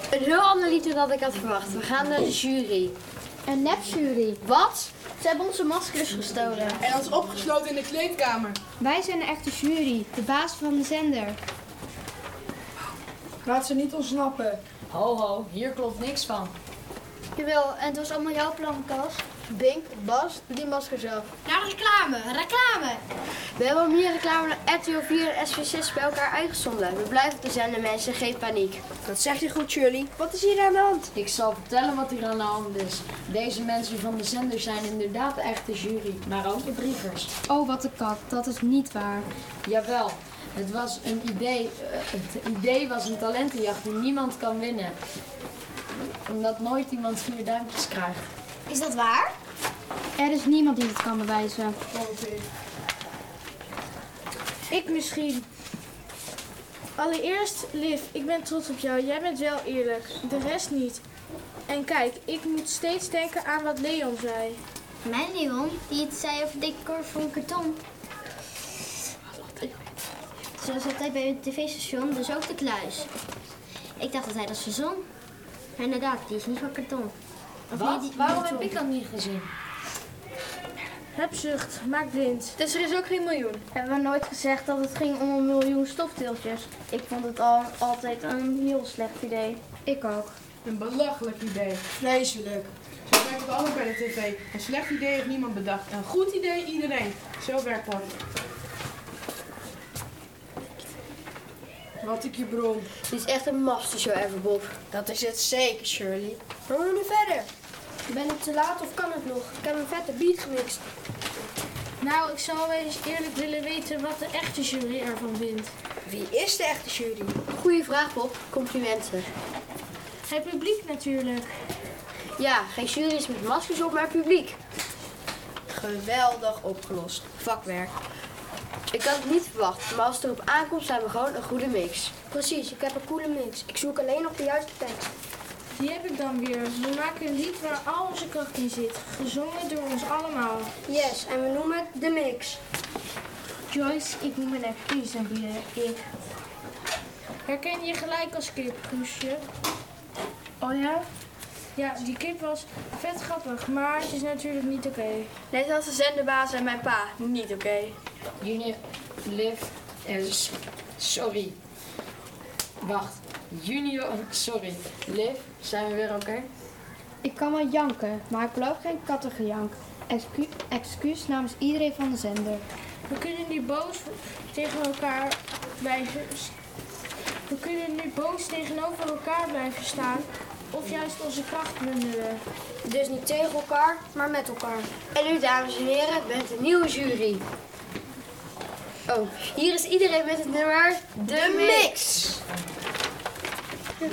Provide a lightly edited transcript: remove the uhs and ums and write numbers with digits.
Een heel ander liedje dan ik had verwacht. We gaan naar de jury. Een nepjury. Wat? Ze hebben onze maskers gestolen. En ons opgesloten in de kleedkamer. Wij zijn de echte jury, de baas van de zender. Laat ze niet ontsnappen. Ho, hier klopt niks van. Jawel, en het was allemaal jouw plan, Kas. Bink, Bas, doe die maskers af. Nou, reclame! We hebben om hier reclame naar RTL 4 en SV6 bij elkaar uitgezonden. We blijven op de zender, mensen, geen paniek. Dat zegt u goed, Shirley. Wat is hier aan de hand? Ik zal vertellen wat hier aan de hand is. Deze mensen van de zender zijn inderdaad de echte jury, maar ook de briefers. Oh, wat een kat, dat is niet waar. Jawel, het was een idee. Het idee was een talentenjacht die niemand kan winnen. Omdat nooit iemand 4 duimpjes krijgt. Is dat waar? Er is niemand die het kan bewijzen. Ik misschien. Allereerst, Liv, ik ben trots op jou. Jij bent wel eerlijk. De rest niet. En kijk, ik moet steeds denken aan wat Leon zei. Mijn Leon, die het zei over decor voor een karton. Zoals altijd bij het tv-station, dus ook de kluis. Ik dacht dat hij dat verzon. Maar inderdaad, die is niet van karton. Of Wat? nee, die- Waarom heb ik dat niet gezien? Hebzucht, maak blind. Dus er is ook geen miljoen. Hebben we nooit gezegd dat het ging om 1 miljoen stofdeeltjes? Ik vond het altijd een heel slecht idee. Ik ook. Een belachelijk idee. Vreselijk. Zo werkt het altijd bij de tv. Een slecht idee heeft niemand bedacht. Een goed idee iedereen. Zo werkt dat. Wat ik je bron. Dit is echt een mastershow, ever, Bob. Dat is het zeker, Shirley. Maar hoe nu verder? Ben ik te laat of kan het nog? Ik heb een vette beat gemixt. Nou, ik zou wel eens eerlijk willen weten wat de echte jury ervan vindt. Wie is de echte jury? Goeie vraag, Bob. Complimenten. Het publiek natuurlijk. Ja, geen jury's met maskers op, maar publiek. Geweldig opgelost. Vakwerk. Ik had het niet verwacht, maar als het erop aankomt zijn we gewoon een goede mix. Precies, ik heb een coole mix. Ik zoek alleen nog de juiste tekst. Die heb ik dan weer. We maken een lied waar al onze kracht in zit. Gezongen door ons allemaal. Yes, en we noemen het de mix. Joyce, ik moet mijn excuses aanbieden. Ik. Herken je gelijk als kip, Guusje? Oh ja? Ja, die kip was vet grappig, maar het is natuurlijk niet oké. Net als de zenderbaas en mijn pa. Niet oké. Junior, Liv en... Sorry. Wacht. Junior, sorry. Liv, zijn we weer oké? Ik kan wel janken, maar ik beloof geen kattengejank. Excuus namens iedereen van de zender. We kunnen nu boos tegen elkaar blijven. We kunnen nu boos tegenover elkaar blijven staan. Of juist onze kracht bundelen. Dus niet tegen elkaar, maar met elkaar. En nu, dames en heren, met de nieuwe jury. Oh, hier is iedereen met het nummer De Mix.